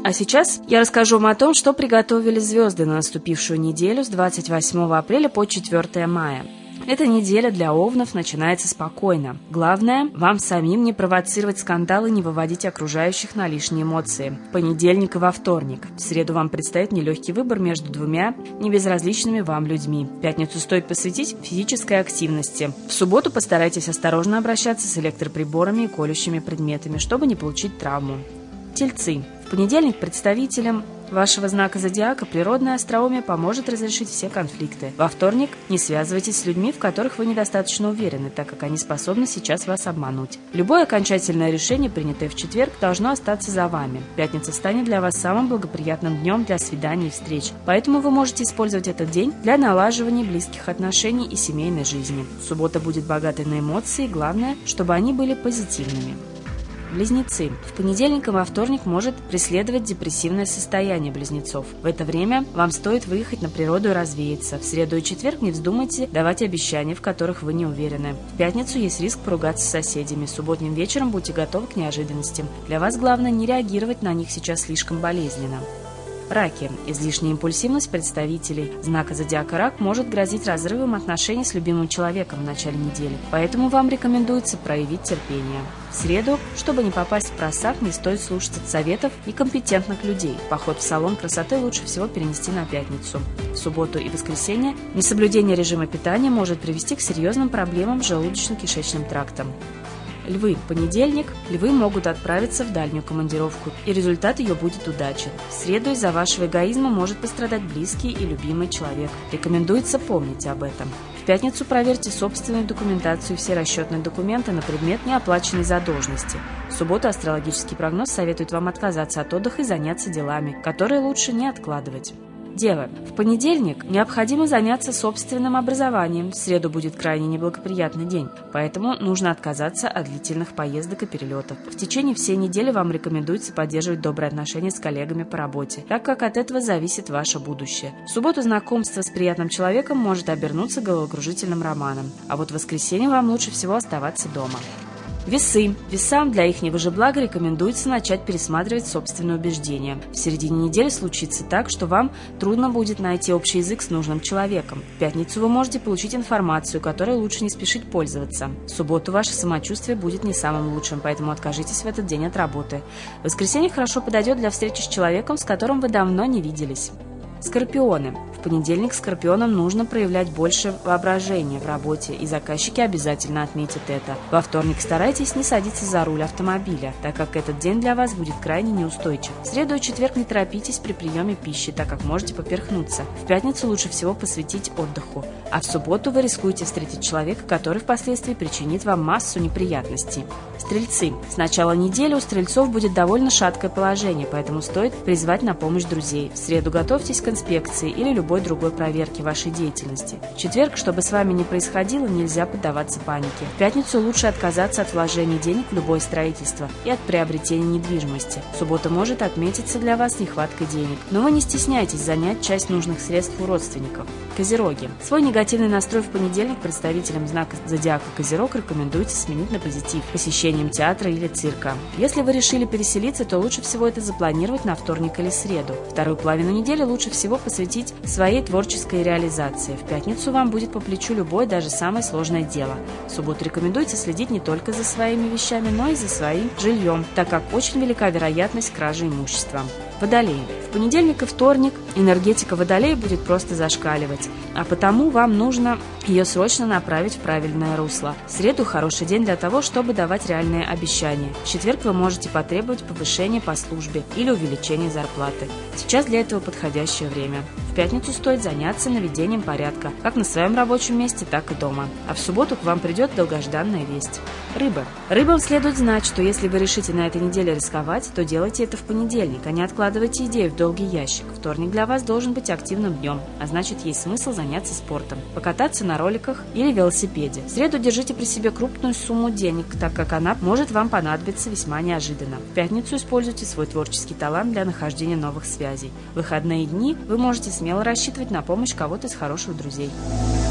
А сейчас я расскажу вам о том, что приготовили звезды на наступившую неделю с 28 апреля по 4 мая. Эта неделя для овнов начинается спокойно. Главное, вам самим не провоцировать скандалы, не выводить окружающих на лишние эмоции. Понедельник и во вторник. В среду вам предстоит нелегкий выбор между двумя небезразличными вам людьми. В пятницу стоит посвятить физической активности. В субботу постарайтесь осторожно обращаться с электроприборами и колющими предметами, чтобы не получить травму. Тельцы. В понедельник представителям вашего знака зодиака природное остроумие поможет разрешить все конфликты. Во вторник не связывайтесь с людьми, в которых вы недостаточно уверены, так как они способны сейчас вас обмануть. Любое окончательное решение, принятое в четверг, должно остаться за вами. Пятница станет для вас самым благоприятным днем для свиданий и встреч, поэтому вы можете использовать этот день для налаживания близких отношений и семейной жизни. Суббота будет богатой на эмоции, главное, чтобы они были позитивными. Близнецы. В понедельник и во вторник может преследовать депрессивное состояние близнецов. В это время вам стоит выехать на природу и развеяться. В среду и четверг не вздумайте давать обещания, в которых вы не уверены. В пятницу есть риск поругаться с соседями. Субботним вечером будьте готовы к неожиданностям. Для вас главное не реагировать на них сейчас слишком болезненно. Раки. Излишняя импульсивность представителей знака зодиака Рак может грозить разрывом отношений с любимым человеком в начале недели, поэтому вам рекомендуется проявить терпение. В среду, чтобы не попасть в просак, не стоит слушаться советов некомпетентных людей. Поход в салон красоты лучше всего перенести на пятницу. В субботу и воскресенье несоблюдение режима питания может привести к серьезным проблемам с желудочно-кишечным трактом. Львы. Понедельник. Львы могут отправиться в дальнюю командировку, и результат ее будет удачен. В среду из-за вашего эгоизма может пострадать близкий и любимый человек. Рекомендуется помнить об этом. В пятницу проверьте собственную документацию и все расчетные документы на предмет неоплаченной задолженности. В субботу астрологический прогноз советует вам отказаться от отдыха и заняться делами, которые лучше не откладывать. Дева. В понедельник необходимо заняться собственным образованием. В среду будет крайне неблагоприятный день, поэтому нужно отказаться от длительных поездок и перелетов. В течение всей недели вам рекомендуется поддерживать добрые отношения с коллегами по работе, так как от этого зависит ваше будущее. В субботу знакомство с приятным человеком может обернуться головокружительным романом, а вот в воскресенье вам лучше всего оставаться дома. Весы. Весам для ихнего же блага рекомендуется начать пересматривать собственные убеждения. В середине недели случится так, что вам трудно будет найти общий язык с нужным человеком. В пятницу вы можете получить информацию, которой лучше не спешить пользоваться. В субботу ваше самочувствие будет не самым лучшим, поэтому откажитесь в этот день от работы. В воскресенье хорошо подойдет для встречи с человеком, с которым вы давно не виделись. Скорпионы. В понедельник скорпионам нужно проявлять больше воображения в работе, и заказчики обязательно отметят это. Во вторник старайтесь не садиться за руль автомобиля, так как этот день для вас будет крайне неустойчив. В среду и четверг не торопитесь при приеме пищи, так как можете поперхнуться. В пятницу лучше всего посвятить отдыху, а в субботу вы рискуете встретить человека, который впоследствии причинит вам массу неприятностей. Стрельцы. С начала недели у стрельцов будет довольно шаткое положение, поэтому стоит призвать на помощь друзей. В среду готовьтесь к инспекции или любой другой проверке вашей деятельности. В четверг, чтобы с вами не происходило, нельзя поддаваться панике. В пятницу лучше отказаться от вложения денег в любое строительство и от приобретения недвижимости. Суббота может отметиться для вас нехваткой денег, но вы не стесняйтесь занять часть нужных средств у родственников. Козероги. Свой негативный настрой в понедельник представителям знака зодиака Козерог рекомендуется сменить на позитив посещением театра или цирка. Если вы решили переселиться, то лучше всего это запланировать на вторник или среду. Вторую половину недели лучше всего посвятить своей творческой реализации. В пятницу вам будет по плечу любое, даже самое сложное дело. В субботу рекомендуется следить не только за своими вещами, но и за своим жильем, так как очень велика вероятность кражи имущества. Водолеи. В понедельник и вторник энергетика Водолея будет просто зашкаливать, а потому вам нужно ее срочно направить в правильное русло. В среду хороший день для того, чтобы давать реальные обещания. В четверг вы можете потребовать повышения по службе или увеличения зарплаты. Сейчас для этого подходящее время. В пятницу стоит заняться наведением порядка, как на своем рабочем месте, так и дома. А в субботу к вам придет долгожданная весть. Рыбы. Рыбам следует знать, что если вы решите на этой неделе рисковать, то делайте это в понедельник, а не откладывайте идею в долгий ящик. Вторник для вас должен быть активным днем, а значит есть смысл заняться спортом, покататься на роликах или велосипеде. В среду держите при себе крупную сумму денег, так как она может вам понадобиться весьма неожиданно. В пятницу используйте свой творческий талант для нахождения новых связей. В выходные дни вы можете смело рассчитывать на помощь кого-то из хороших друзей.